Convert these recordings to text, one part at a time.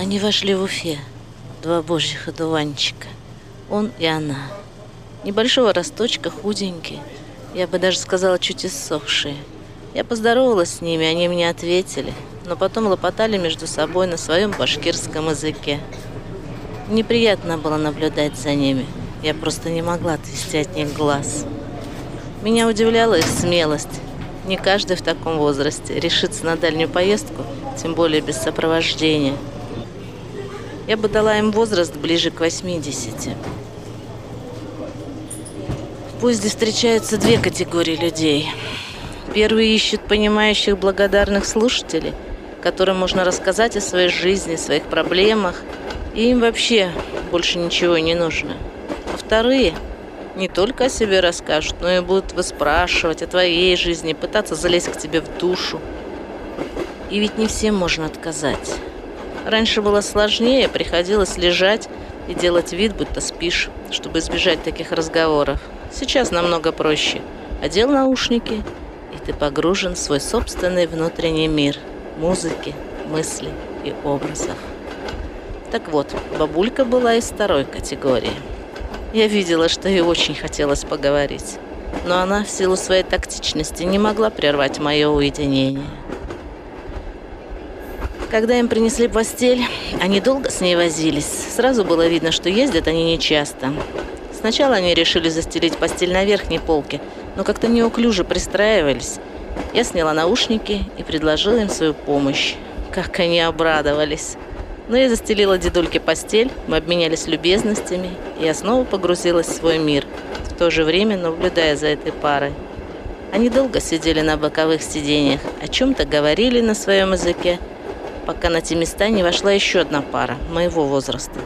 Они вошли в Уфе, два божьих одуванчика, он и она. Небольшого росточка, худенькие, я бы даже сказала, чуть иссохшие. Я поздоровалась с ними, они мне ответили, но потом лопотали между собой на своем башкирском языке. Неприятно было наблюдать за ними, я просто не могла отвести от них глаз. Меня удивляла их смелость. Не каждый в таком возрасте решится на дальнюю поездку, тем более без сопровождения. Я бы дала им возраст ближе к 80. В поезде встречаются две категории людей. Первые ищут понимающих, благодарных слушателей, которым можно рассказать о своей жизни, своих проблемах, и им вообще больше ничего не нужно. А вторые не только о себе расскажут, но и будут выспрашивать о твоей жизни, пытаться залезть к тебе в душу. И ведь не всем можно отказать. Раньше было сложнее, приходилось лежать и делать вид, будто спишь, чтобы избежать таких разговоров. Сейчас намного проще. Одел наушники, и ты погружен в свой собственный внутренний мир музыки, мыслей и образов. Так вот, бабулька была из второй категории. Я видела, что ей очень хотелось поговорить, но она в силу своей тактичности не могла прервать мое уединение. Когда им принесли постель, они долго с ней возились. Сразу было видно, что ездят они нечасто. Сначала они решили застелить постель на верхней полке, но как-то неуклюже пристраивались. Я сняла наушники и предложила им свою помощь. Как они обрадовались! Но я застелила дедульке постель, мы обменялись любезностями, и я снова погрузилась в свой мир, в то же время наблюдая за этой парой. Они долго сидели на боковых сиденьях, о чем-то говорили на своем языке, пока на те места не вошла еще одна пара моего возраста.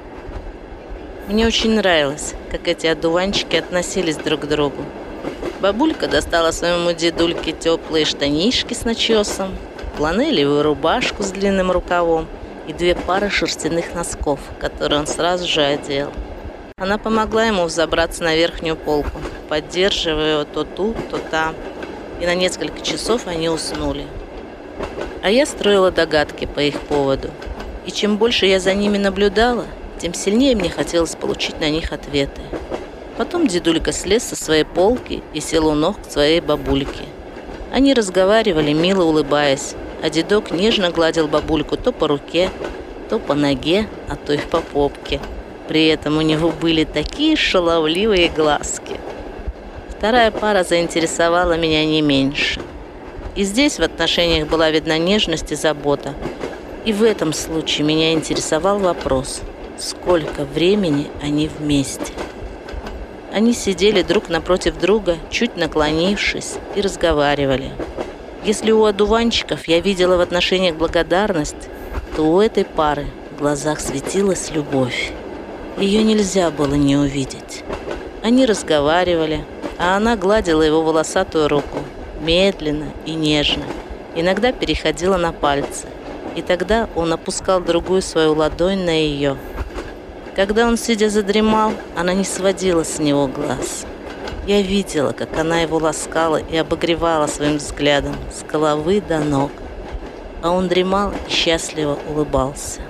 Мне очень нравилось, как эти одуванчики относились друг к другу. Бабулька достала своему дедульке теплые штанишки с начесом, фланелевую рубашку с длинным рукавом и две пары шерстяных носков, которые он сразу же одел. Она помогла ему взобраться на верхнюю полку, поддерживая его то тут, то там, и на несколько часов они уснули. А я строила догадки по их поводу, и чем больше я за ними наблюдала, тем сильнее мне хотелось получить на них ответы. Потом дедулька слез со своей полки и сел у ног к своей бабульке. Они разговаривали, мило улыбаясь, а дедок нежно гладил бабульку то по руке, то по ноге, а то и по попке. При этом у него были такие шаловливые глазки. Вторая пара заинтересовала меня не меньше. И здесь в отношениях была видна нежность и забота. И в этом случае меня интересовал вопрос, сколько времени они вместе. Они сидели друг напротив друга, чуть наклонившись, и разговаривали. Если у одуванчиков я видела в отношениях благодарность, то у этой пары в глазах светилась любовь. Ее нельзя было не увидеть. Они разговаривали, а она гладила его волосатую руку, медленно и нежно, иногда переходила на пальцы, и тогда он опускал другую свою ладонь на ее. Когда он, сидя, задремал, она не сводила с него глаз. Я видела, как она его ласкала и обогревала своим взглядом с головы до ног, а он дремал и счастливо улыбался.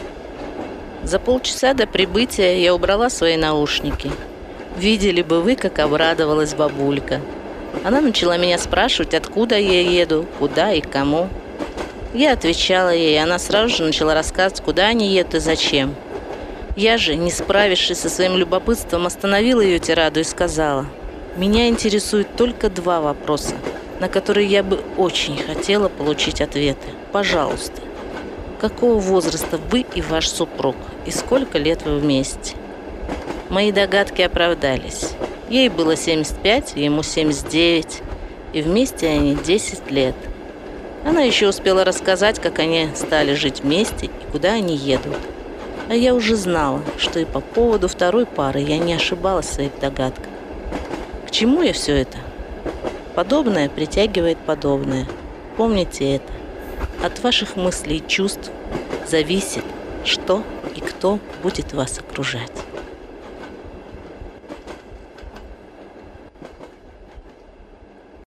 За полчаса до прибытия я убрала свои наушники. Видели бы вы, как обрадовалась бабулька. Она начала меня спрашивать, откуда я еду, куда и кому. Я отвечала ей, и она сразу же начала рассказывать, куда они едут и зачем. Я же, не справившись со своим любопытством, остановила ее тираду и сказала: «Меня интересует только два вопроса, на которые я бы очень хотела получить ответы. Пожалуйста, какого возраста вы и ваш супруг, и сколько лет вы вместе?» Мои догадки оправдались. Ей было 75, ему 79, и вместе они 10 лет. Она еще успела рассказать, как они стали жить вместе и куда они едут. А я уже знала, что и по поводу второй пары я не ошибалась в своих догадках. К чему я все это? Подобное притягивает подобное. Помните это. От ваших мыслей и чувств зависит, что и кто будет вас окружать.